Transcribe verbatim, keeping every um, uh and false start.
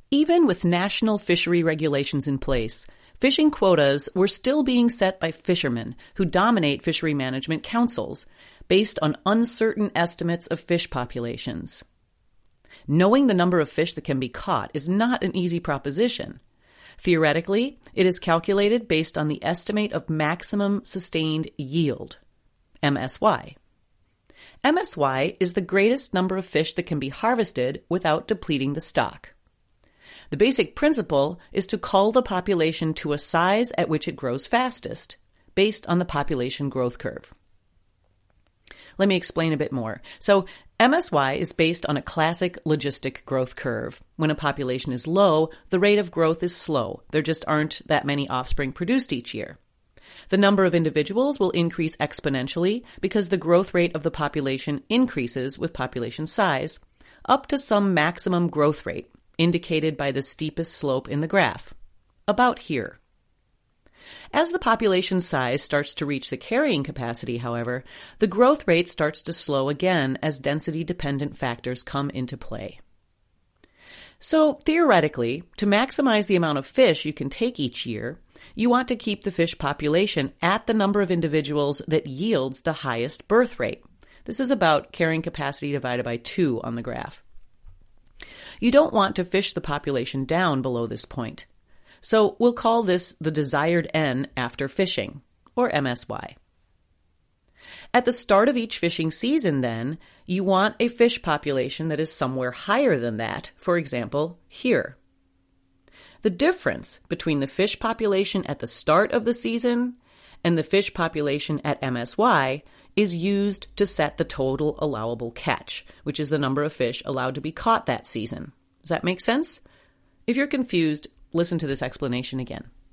Even with national fishery regulations in place, fishing quotas were still being set by fishermen who dominate fishery management councils based on uncertain estimates of fish populations. Knowing the number of fish that can be caught is not an easy proposition. Theoretically, it is calculated based on the estimate of maximum sustained yield, M S Y. M S Y is the greatest number of fish that can be harvested without depleting the stock. The basic principle is to cull the population to a size at which it grows fastest, based on the population growth curve. Let me explain a bit more. So, M S Y is based on a classic logistic growth curve. When a population is low, the rate of growth is slow. There just aren't that many offspring produced each year. The number of individuals will increase exponentially because the growth rate of the population increases with population size, up to some maximum growth rate, indicated by the steepest slope in the graph, about here. As the population size starts to reach the carrying capacity, however, the growth rate starts to slow again as density-dependent factors come into play. So, theoretically, to maximize the amount of fish you can take each year, you want to keep the fish population at the number of individuals that yields the highest birth rate. This is about carrying capacity divided by two on the graph. You don't want to fish the population down below this point. So we'll call this the desired N after fishing, or M S Y. At the start of each fishing season, then, you want a fish population that is somewhere higher than that, for example, here. The difference between the fish population at the start of the season and the fish population at M S Y is used to set the total allowable catch, which is the number of fish allowed to be caught that season. Does that make sense? If you're confused, listen to this explanation again.